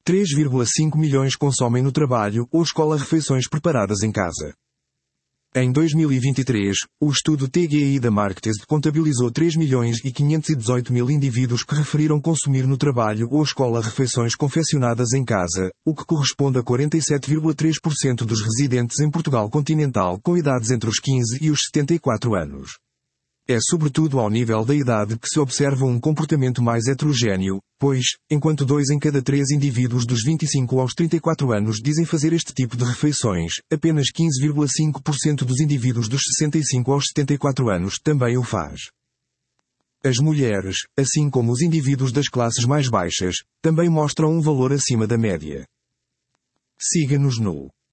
3,5 milhões consomem no trabalho ou escola refeições preparadas em casa. Em 2023, o estudo TGI da Marketest contabilizou 3.518.000 indivíduos que referiram consumir no trabalho ou escola refeições confeccionadas em casa, o que corresponde a 47,3% dos residentes em Portugal continental com idades entre os 15 e os 74 anos. É sobretudo ao nível da idade que se observa um comportamento mais heterogéneo, pois, enquanto 2 em cada 3 indivíduos dos 25 aos 34 anos dizem fazer este tipo de refeições, apenas 15,5% dos indivíduos dos 65 aos 74 anos também o faz. As mulheres, assim como os indivíduos das classes mais baixas, também mostram um valor acima da média. Siga-nos no